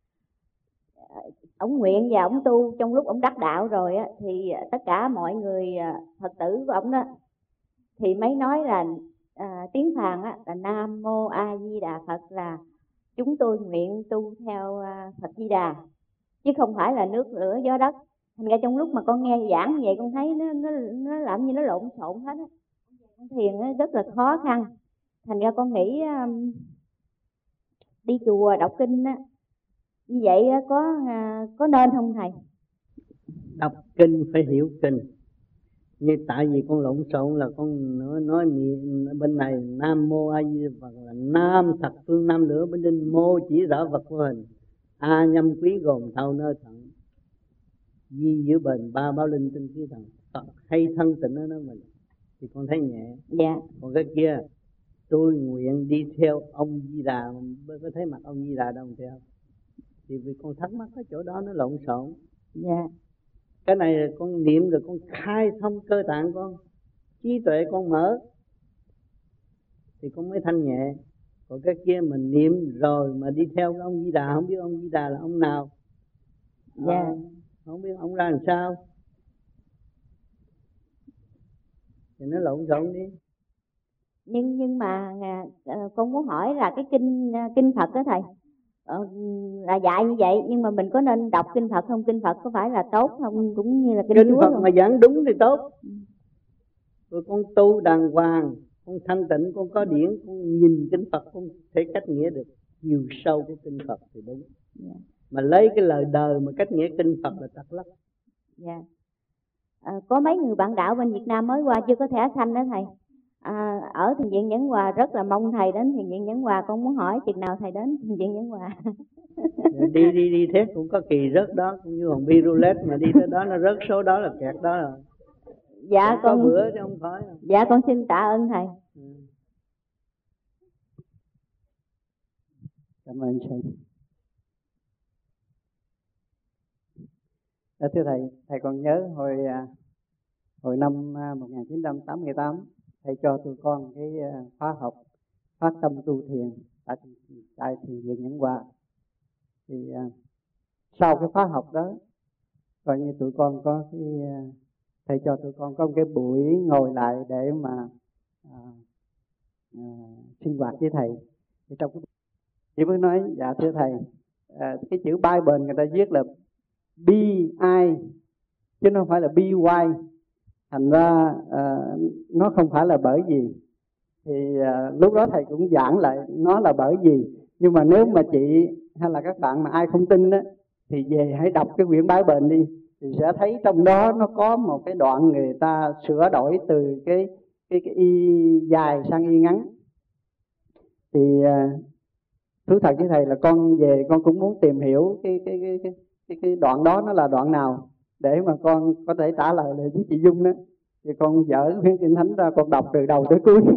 Ông nguyện và ông tu trong lúc ông đắc đạo rồi á, thì tất cả mọi người Phật tử của ông đó thì mới nói là à, tiếng Phạn á, là Nam Mô A Di Đà Phật, là chúng tôi nguyện tu theo à, Phật Di Đà, chứ không phải là nước, lửa, gió, đất. Thành ra trong lúc mà con nghe giảng như vậy con thấy nó nó nó làm như nó lộn xộn hết á. Con thiền nó rất là khó khăn. Thành ra con nghĩ um, đi chùa đọc kinh á, như vậy có uh, có nên không thầy? Đọc kinh phải hiểu kinh. Như tại vì con lộn xộn là con nói, nói bên này Nam Mô A Di Đà Phật là Nam thập phương nam lửa bên đinh, mô chỉ rõ vật vô hình, A nhâm quý gồm thâu nơi thận, di giữ bền ba báo linh tinh khí thần, Phật hay thân tịnh ở nó mình thì con thấy nhẹ. Dạ. Còn cái kia tôi nguyện đi theo ông Di Đà, có thấy mặt ông Di Đà đâu theo. Thì vì con thắc mắc cái chỗ đó nó lộn xộn. Dạ. Cái này là con niệm rồi con khai thông cơ tạng con, trí tuệ con mở thì con mới thanh nhẹ. Còn cái kia mình niệm rồi mà đi theo cái ông Di Đà, không biết ông Di Đà là ông nào. Dạ. À, không biết ông ra làm sao thì nó lộn xộn đi. Nhưng nhưng mà uh, con muốn hỏi là cái kinh uh, kinh Phật đó thầy, uh, là dạy như vậy, nhưng mà mình có nên đọc kinh Phật không? Kinh Phật có phải là tốt không, cũng như là kinh, kinh Chúa Phật không? mà giảng đúng thì tốt. Rồi con tu đàng hoàng, con thanh tịnh, con có điển, con nhìn kinh Phật con thể cách nghĩa được chiều sâu của kinh Phật thì đúng. Yeah. Mà lấy cái lời đời mà cách nghĩa kinh Phật là tật lắm. Dạ. Yeah. À, có mấy người bạn đạo bên Việt Nam mới qua chưa có thẻ xanh đó thầy. À, ở thiền viện Nhẫn Hòa rất là mong thầy đến thiền viện Nhẫn Hòa. Con muốn hỏi chừng nào thầy đến thiền viện Nhẫn Hòa. đi đi đi thế cũng có kỳ rớt đó, cũng như hòn bi roulette mà đi tới đó nó rớt số đó là kẹt đó rồi. Dạ không con có bữa chứ không phải. Dạ con xin tạ ơn thầy. Ừ. Cảm ơn thầy. Dạ, thưa thầy, thầy còn nhớ hồi hồi năm một nghìn chín trăm tám mươi tám thầy cho tụi con cái khóa học phát tâm tu thiền tại tại thiền viện Nhẫn Hòa. Thì sau cái khóa học đó, coi như tụi con có cái thầy cho tụi con có một cái buổi ngồi lại để mà à, à, sinh hoạt với thầy. Thì trong cái chỉ mới nói dạ thưa thầy, à, cái chữ Bible người ta viết là B I chứ nó không phải là B Y. Thành ra à, nó không phải là bởi vì. Thì à, lúc đó thầy cũng giảng lại nó là bởi vì. Nhưng mà nếu mà chị hay là các bạn mà ai không tin đó, thì về hãy đọc cái quyển Bái Bệnh đi, thì sẽ thấy trong đó nó có một cái đoạn người ta sửa đổi từ cái cái, cái y dài sang y ngắn. Thì uh, thú thật với thầy là con về con cũng muốn tìm hiểu cái cái cái cái cái, cái đoạn đó nó là đoạn nào để mà con có thể trả lời lại với chị Dung đó. Thì con dở quyển Kinh Thánh ra, con đọc từ đầu tới cuối.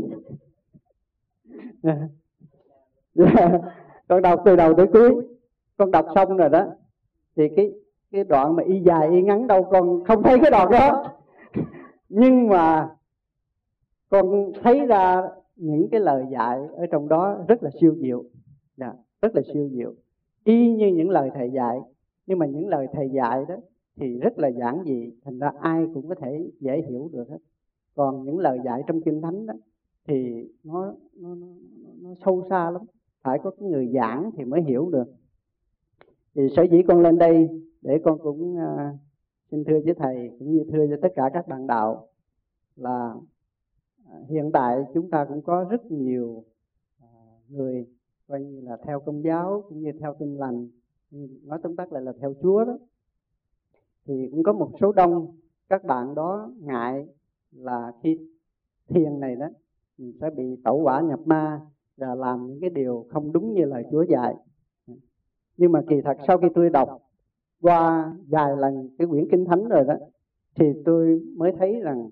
Con đọc từ đầu tới cuối, con đọc xong rồi đó, thì cái cái đoạn mà y dài y ngắn đâu con không thấy cái đoạn đó. Nhưng mà con thấy ra những cái lời dạy ở trong đó rất là siêu diệu, dạ, rất là siêu diệu, y như những lời thầy dạy. Nhưng mà những lời thầy dạy đó thì rất là giản dị, thành ra ai cũng có thể dễ hiểu được hết. Còn những lời dạy trong Kinh Thánh đó thì nó nó, nó, nó sâu xa lắm, phải có cái người giảng thì mới hiểu được. Thì sở dĩ con lên đây để con cũng uh, xin thưa với thầy cũng như thưa cho tất cả các bạn đạo là uh, hiện tại chúng ta cũng có rất nhiều uh, người coi như là theo Công giáo cũng như theo Tin Lành, nói tóm tắt lại là theo Chúa đó. Thì cũng có một số đông các bạn đó ngại là khi thiền này đó mình sẽ bị tẩu hỏa nhập ma và làm những cái điều không đúng như lời Chúa dạy. Nhưng mà kỳ thật sau khi tôi đọc qua vài lần cái quyển Kinh Thánh rồi đó, thì tôi mới thấy rằng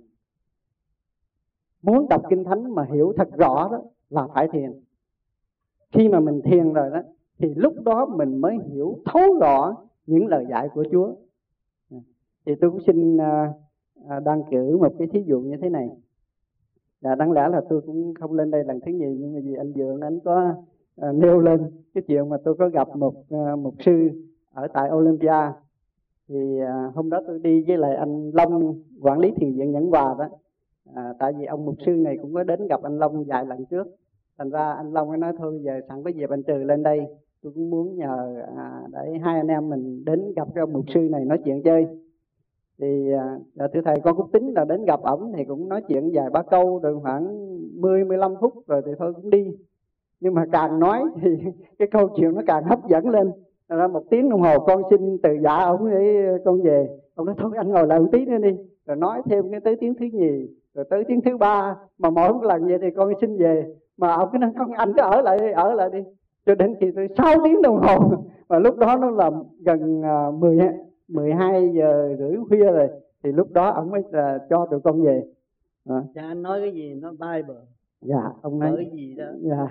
muốn đọc Kinh Thánh mà hiểu thật rõ đó là phải thiền. Khi mà mình thiền rồi đó thì lúc đó mình mới hiểu thấu rõ những lời dạy của Chúa. Thì tôi cũng xin uh, đăng cử một cái thí dụ như thế này. Và đáng lẽ là tôi cũng không lên đây lần thứ nhì, nhưng mà vì anh Dượng anh có uh, nêu lên cái chuyện mà tôi có gặp một uh, mục sư ở tại Olympia. Thì uh, hôm đó tôi đi với lại anh Long, quản lý thiền viện Nhẫn Hòa đó. Uh, tại vì ông mục sư này cũng có đến gặp anh Long vài lần trước. Thành ra anh Long mới nói thôi bây giờ sẵn có dịp anh Trừ lên đây, tôi cũng muốn nhờ à, để hai anh em mình đến gặp cái ông mục sư này nói chuyện chơi. Thì à, thưa thầy con cũng tính là đến gặp ổng thì cũng nói chuyện vài ba câu rồi khoảng mười mười lăm phút rồi thì thôi cũng đi. Nhưng mà càng nói thì cái câu chuyện nó càng hấp dẫn lên. Ra một tiếng đồng hồ con xin từ giả ổng để con về. Ông nói thôi anh ngồi lại một tí nữa đi. Rồi nói thêm cái tới tiếng thứ nhì, rồi tới tiếng thứ ba, mà mỗi một lần vậy thì con xin về. Mà ông cứ nói con anh cứ ở lại đi, ở lại đi. Cho đến khi tới sáu tiếng đồng hồ. Và lúc đó nó là gần mười, mười hai giờ rưỡi khuya rồi. Thì lúc đó ông mới uh, cho tụi con về. À. Dạ anh nói cái gì nó Bible. Dạ ông nói cái gì đó. Dạ.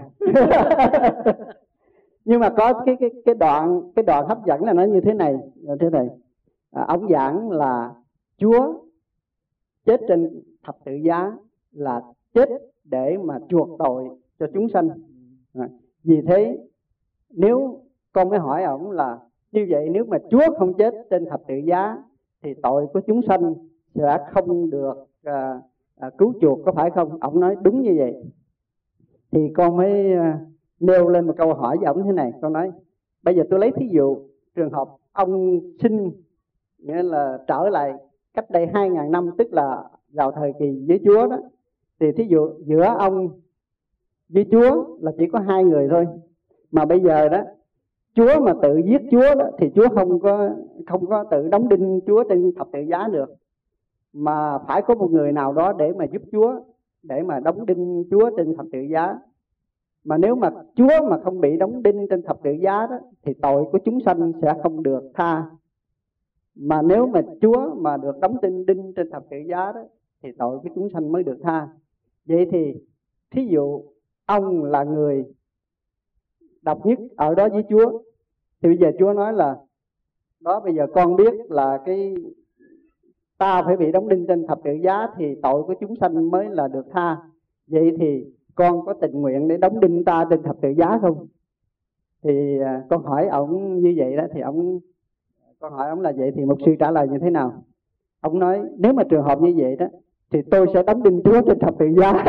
Nhưng mà có cái cái cái đoạn cái đoạn hấp dẫn là nó như thế này, thế này. À, ông giảng là Chúa chết trên thập tự giá là chết để mà chuộc tội cho chúng sanh. À, vì thế nếu con mới hỏi ổng là như vậy, nếu mà Chúa không chết trên thập tự giá thì tội của chúng sanh sẽ không được à, à, cứu chuộc, có phải không? Ổng nói đúng như vậy. Thì con mới à, nêu lên một câu hỏi với ổng thế này. Con nói bây giờ tôi lấy thí dụ trường hợp ông xin, nghĩa là trở lại cách đây hai ngàn năm, tức là vào thời kỳ với Chúa đó. Thì thí dụ giữa ông với Chúa là chỉ có hai người thôi. Mà bây giờ đó Chúa mà tự giết Chúa đó thì Chúa không có không có tự đóng đinh Chúa trên thập tự giá được, mà phải có một người nào đó để mà giúp Chúa, để mà đóng đinh Chúa trên thập tự giá. Mà nếu mà Chúa mà không bị đóng đinh trên thập tự giá đó thì tội của chúng sanh sẽ không được tha. Mà nếu mà Chúa mà được đóng đinh đinh trên thập tự giá đó thì tội của chúng sanh mới được tha. Vậy thì thí dụ ông là người độc nhất ở đó với Chúa, thì bây giờ Chúa nói là đó, bây giờ con biết là cái ta phải bị đóng đinh trên thập tự giá thì tội của chúng sanh mới là được tha. Vậy thì con có tình nguyện để đóng đinh ta trên thập tự giá không? Thì à, con hỏi ông như vậy đó, thì ông con hỏi ông là vậy thì mục sư trả lời như thế nào? Ông nói nếu mà trường hợp như vậy đó thì tôi sẽ đóng đinh Chúa trên thập tự giá.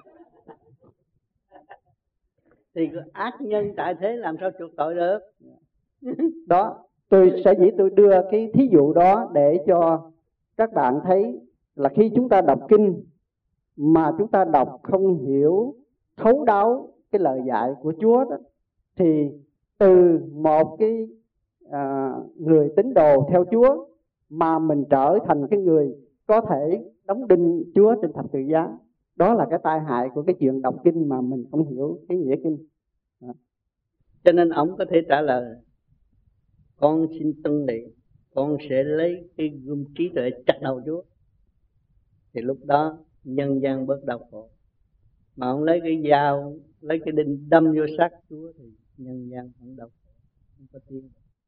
Thì ác nhân tại thế làm sao chuộc tội được? Đó, tôi sẽ dĩ tôi đưa cái thí dụ đó để cho các bạn thấy là khi chúng ta đọc kinh mà chúng ta đọc không hiểu thấu đáo cái lời dạy của Chúa đó, thì từ một cái à, người tín đồ theo Chúa mà mình trở thành cái người có thể đóng đinh Chúa trên thập tự giá. Đó là cái tai hại của cái chuyện đọc kinh mà mình không hiểu cái nghĩa kinh. Đó. Cho nên ông có thể trả lời: con xin tuân lệnh, con sẽ lấy cái gươm trí tuệ chặt đầu Chúa. Thì lúc đó nhân gian bớt đau khổ. Mà ông lấy cái dao, lấy cái đinh đâm vô xác Chúa thì nhân gian không đau khổ, không có tiếng.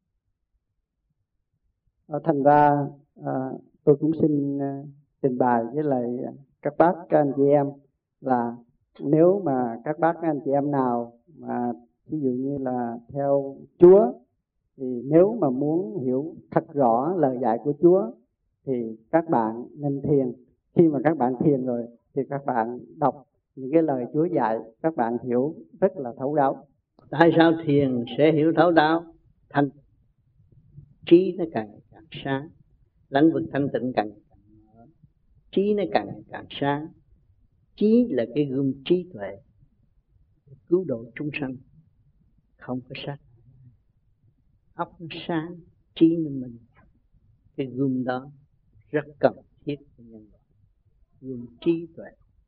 Thành ra à, tôi cũng xin trình bày với lại các bác, các anh chị em là nếu mà các bác, các anh chị em nào mà ví dụ như là theo Chúa, thì nếu mà muốn hiểu thật rõ lời dạy của Chúa thì các bạn nên thiền. Khi mà các bạn thiền rồi thì các bạn đọc những cái lời Chúa dạy, các bạn hiểu rất là thấu đáo. Tại sao thiền sẽ hiểu thấu đáo? Thanh trí nó càng càng sáng, lãnh vực thanh tịnh càng càng mở, trí nó càng càng sáng. Trí là cái gươm trí tuệ cứu độ chúng sanh, không có sát. Óc nó sáng, trí nó mình. Cái gươm đó rất cần thiết cho nhân loại. Gươm trí tuệ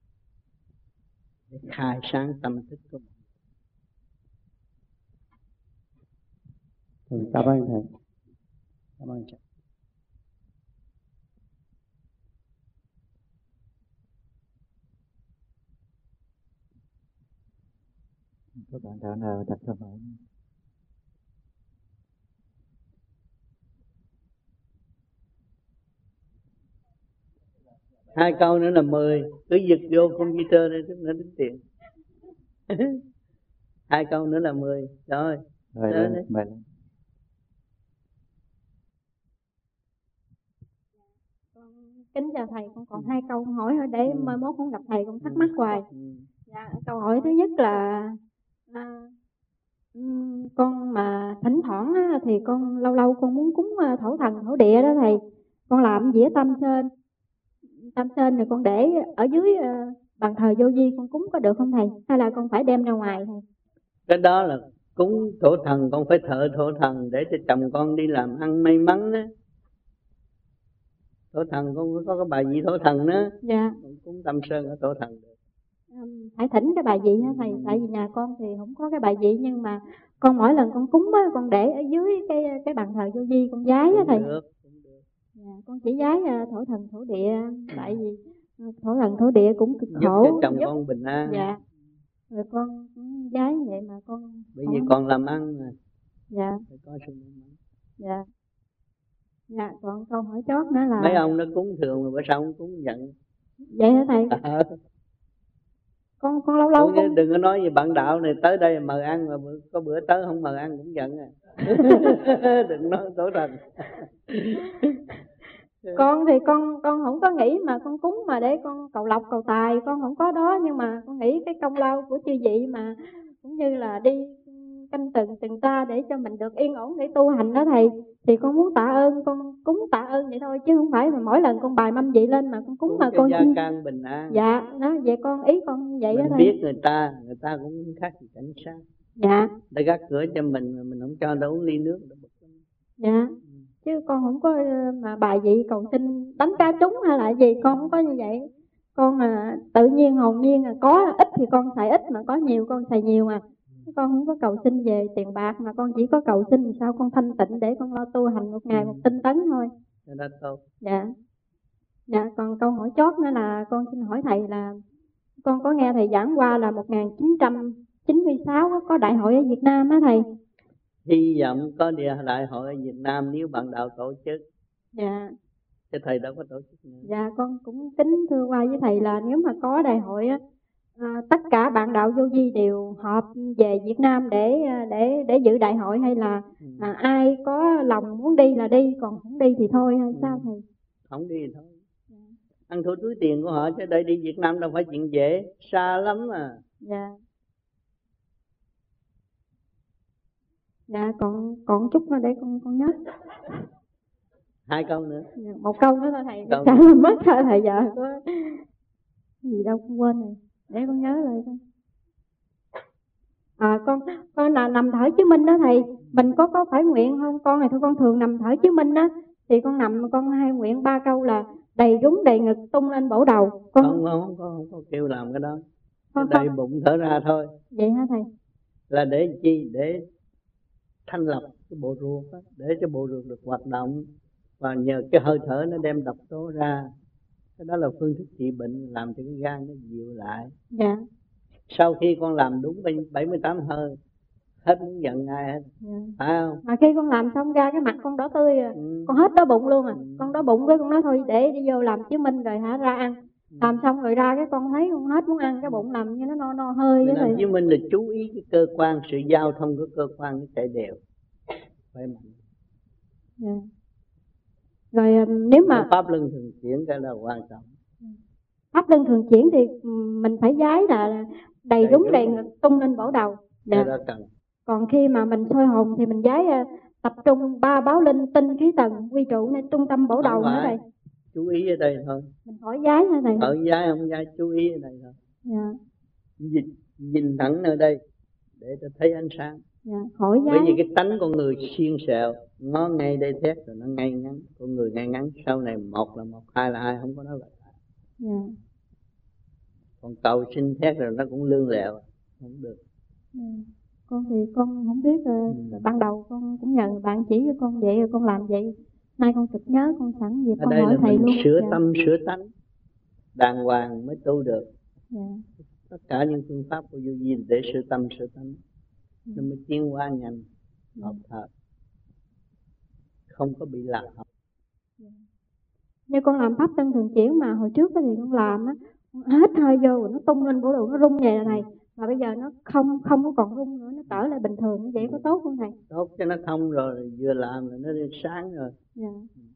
để khai sáng tâm thức của mình. Cảm ơn thầy. Cảm ơn thầy. Các bạn đạo nào đặt câu hỏi? Hai câu nữa là mười, cứ giật vô computer đây nó tính tiền. Hai câu nữa là mười, rồi. Rồi Đó, lên, mời lên. Kính chào thầy, con còn hai câu hỏi thôi để mai mốt không gặp thầy con thắc mắc hoài. Dạ, câu hỏi thứ nhất là à, con mà thỉnh thoảng á, thì con lâu lâu con muốn cúng thổ thần thổ địa đó thầy, con làm dĩa tam sơn, tam sơn này con để ở dưới uh, bàn thờ vô vi con cúng có được không thầy, hay là con phải đem ra ngoài thầy? Cái đó là cúng thổ thần, con phải thờ thổ thần để cho chồng con đi làm ăn may mắn đó. Thổ thần con có cái bài vị thổ thần đó. Dạ. Cúng tam sơn ở thổ thần được. Um, phải thỉnh cái bài vị hả thầy? Ừ. Tại vì nhà con thì không có cái bài vị, nhưng mà con mỗi lần con cúng á, con để ở dưới cái cái bàn thờ vô vi con giái á thầy. Được. Dạ, con chỉ giái thổ thần thổ địa, tại vì thổ thần thổ địa cũng cực khổ giúp cho chồng giúp con bình an. Dạ. Rồi con cũng giái vậy mà con bởi vì con làm ăn mà. Dạ. Phải có sự may mắn. Dạ. Dạ, còn câu hỏi chót nữa là mấy ông nó cúng thường mà bữa sau không cúng giận. Vậy hả thầy? À. con con lâu lâu con... đừng có nói về bạn đạo này tới đây mời ăn mà có bữa tới không mời ăn cũng giận à. Đừng nói tổ thần. Con thì con con không có nghĩ mà con cúng mà để con cầu lộc cầu tài, con không có đó, nhưng mà con nghĩ cái công lao của chư vị mà cũng như là đi canh từng từng ta để cho mình được yên ổn để tu hành đó thầy, thì con muốn tạ ơn, con cúng tạ ơn vậy thôi, chứ không phải là mỗi lần con bài mâm vị lên mà con cúng, cúng mà con gia xin can bình an. Dạ, đó vậy con ý con vậy mình đó thầy. Biết người ta, người ta cũng khác gì cảnh sát. Dạ. Để gác cửa cho mình mà mình không cho đâu uống ly nước. Dạ. Chứ con không có mà bài vị cầu xin đánh cá trúng hay là gì, con không có như vậy. Con à, tự nhiên hồn nhiên à, có ít thì con xài ít, mà có nhiều con xài nhiều mà. Con không có cầu xin về tiền bạc, mà con chỉ có cầu xin sao con thanh tịnh để con lo tu hành một ngày một tinh tấn thôi. Đó tốt. Dạ. Dạ, còn câu hỏi chót nữa là con xin hỏi thầy là con có nghe thầy giảng qua là một nghìn chín trăm chín mươi sáu có đại hội ở Việt Nam á thầy. Hy vọng có đại hội ở Việt Nam nếu bạn đạo tổ chức. Dạ. Chứ thầy đâu có tổ chức nữa. Dạ, con cũng kính thưa qua với thầy là nếu mà có đại hội á, à, tất cả bạn đạo vô vi đều họp về Việt Nam để để để dự đại hội, hay là ừ. à, ai có lòng muốn đi là đi, còn không đi thì thôi hay ừ. sao thầy? Không đi thì thôi. Dạ. Ăn thua túi tiền của họ, chứ đây đi Việt Nam đâu phải chuyện dễ, xa lắm mà. Dạ. Dạ, còn còn chút nữa để con con nhớ. Hai câu nữa. Một câu nữa thôi thầy. Câu Sao mất thôi thầy, giờ có gì đâu con quên rồi. Để con nhớ lại coi. À, con con nào là nằm thở chứng minh đó thầy, mình có có phải nguyện không? Con này thôi con thường nằm thở chứng minh đó, thì con nằm con hay nguyện ba câu là đầy rúng đầy ngực tung lên bổ đầu. Con không không không có, không có kêu làm cái đó, con, cái đầy con. bụng thở ra thôi. Vậy hả thầy? Là để chi? Để thanh lọc cái bộ ruột đó, để cho bộ ruột được hoạt động, và nhờ cái hơi thở nó đem độc tố ra. Cái đó là phương thức trị bệnh, làm cho cái gan nó dịu lại. Dạ. Sau khi con làm đúng bảy mươi tám hơi, hết muốn giận ngay hết. Dạ. Phải không? Mà khi con làm xong ra cái mặt con đỏ tươi à, Ừ. con hết đói bụng luôn à. Ừ. Con đói bụng với con nói thôi để đi vô làm chứng minh rồi hả ra ăn. Ừ. Làm xong rồi ra cái con thấy con hết muốn ăn, cái bụng làm như nó no no hơi Mình vậy làm thầy. chứng minh là chú ý cái cơ quan, sự giao thông của cơ quan nó chạy đều. Phải mạnh. Dạ. Rồi nếu mà pháp luân thường chuyển cái là quan trọng. pháp luân thường chuyển thì mình phải giái là đầy, đầy rúng đầy ngực tung lên bổ đầu. Dạ. Đó cần. Còn khi mà mình soi hồn thì mình giái tập trung ba báo linh tinh khí tần quy trụ nên trung tâm bổ đầu nữa thầy. Chú ý ở đây thôi. Mình khỏi giái hả thầy? Ở giái không giái, chú ý ở đây thôi. Dạ. Nhìn, nhìn thẳng ở đây để ta thấy ánh sáng. Dạ, khỏi giái. Bởi vì cái tánh con người xiên xẹo, ngó ngay đây thét rồi nó ngay ngắn. Con người ngay ngắn, sau này một là một, hai là hai, không có nói vậy. Dạ. Còn cầu xin thét rồi nó cũng lương lẹo, không được. Dạ. Con thì con không biết, uh, ừ. ban đầu con cũng nhờ bạn chỉ cho con vậy rồi con làm vậy. Nay con chợt nhớ con sẵn việc con hỏi thầy luôn. Sửa dạ. tâm, sửa tánh đàng hoàng mới tu được. Dạ. Tất cả những phương pháp của vô vi để sửa tâm, sửa tánh, ừ. nó mới tiến hóa nhanh, hợp thời, không có bị lạc hậu. Dạ. Như con làm pháp tân thường chuyển mà hồi trước thì con làm á, hết hơi vô rồi nó tung lên bổ đầu, nó rung vậy này, mà bây giờ nó không không có còn rung nữa, nó trở lại bình thường. Vậy có tốt không thầy? Tốt cho nó thông rồi, vừa làm là nó đi sáng rồi. Dạ.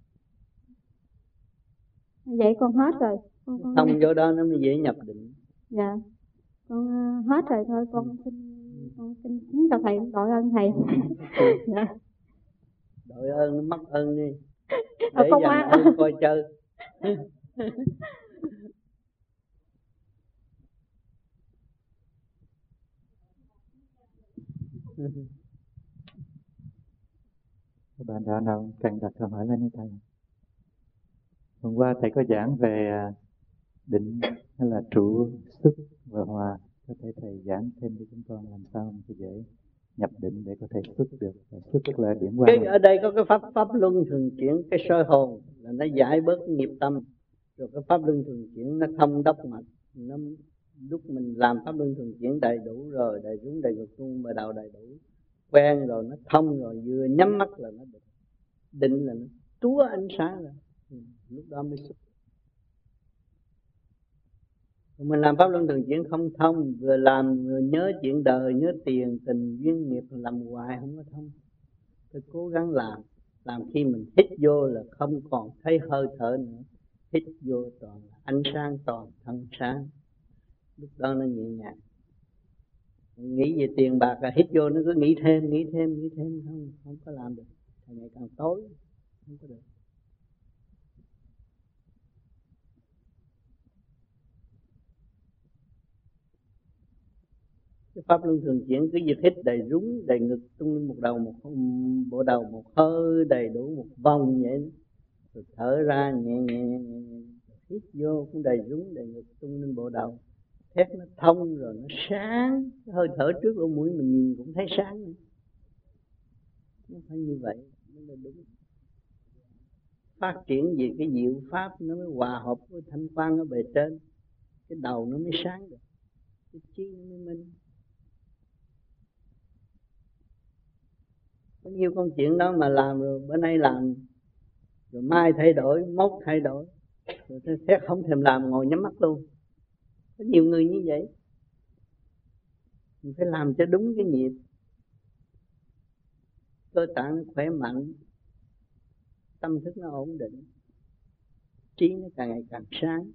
Vậy con hết rồi. Con, con... Thông vô đó nó mới dễ nhập định. Dạ. Con uh, hết rồi thôi, con xin con xin kính chào thầy, đội ơn thầy. Dạ. Đội ơn nó mất ơn đi. Để dành ơn coi chơi. Bạn đạo nào cần đặt câu hỏi lên đi thầy. Hôm qua thầy có giảng về định hay là trụ, xuất và hòa. Có thể thầy giảng thêm cho chúng con làm sao cho dễ nhập định để có thể xuất được. Và xuất tức là điểm quan. Cái ở đây có cái pháp pháp luân thường chuyển, cái soi hồn là nó giải bớt nghiệp tâm. Rồi cái pháp luân thường chuyển nó thông đốc mạch. Nó lúc mình làm pháp luân thường chuyển đầy đủ rồi, đầy rúng đầy ngực tung bờ đầu đầy đủ, quen rồi nó thông rồi, vừa nhắm mắt là nó định, định là nó túa ánh sáng rồi, ừ, lúc đó mới xuất. Mình làm pháp luân thường chuyển không thông, vừa làm vừa nhớ chuyện đời, nhớ tiền, tình, duyên nghiệp, làm hoài không có thông. Tôi cố gắng làm, làm khi mình hít vô là không còn thấy hơi thở nữa, hít vô toàn là ánh sáng, toàn thân sáng, lúc đó nó nhẹ nhàng. Nghĩ về tiền bạc là hít vô nó cứ nghĩ thêm, nghĩ thêm, nghĩ thêm, không không có làm được, càng ngày càng tối, không có được. Cái pháp luân thường chuyển cứ việc hít đầy rúng, đầy ngực tung lên một đầu, một bộ đầu một hơi đầy đủ một vòng vậy, rồi thở ra nhẹ nhẹ nhẹ nhẹ, hít vô cũng đầy rúng, đầy ngực tung lên bộ đầu, thét nó thông rồi nó sáng, cái hơi thở trước lỗ mũi mình nhìn cũng thấy sáng nữa. Nó phải như vậy mới là đúng. Phát triển về cái diệu pháp nó mới hòa hợp với thanh quan ở bề trên, cái đầu nó mới sáng được, cái trí nó mới minh. Có nhiều công chuyện đó mà làm rồi bữa nay làm, rồi mai thay đổi, mốt thay đổi, rồi xét không thèm làm, ngồi nhắm mắt luôn. Có nhiều người như vậy. Mình phải làm cho đúng cái nhịp, cơ tạng nó khỏe mạnh, tâm thức nó ổn định, trí nó càng ngày càng sáng,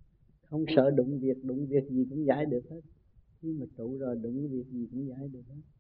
không sợ đụng việc, đụng việc gì cũng giải được hết. Khi mà trụ rồi đụng việc gì cũng giải được hết.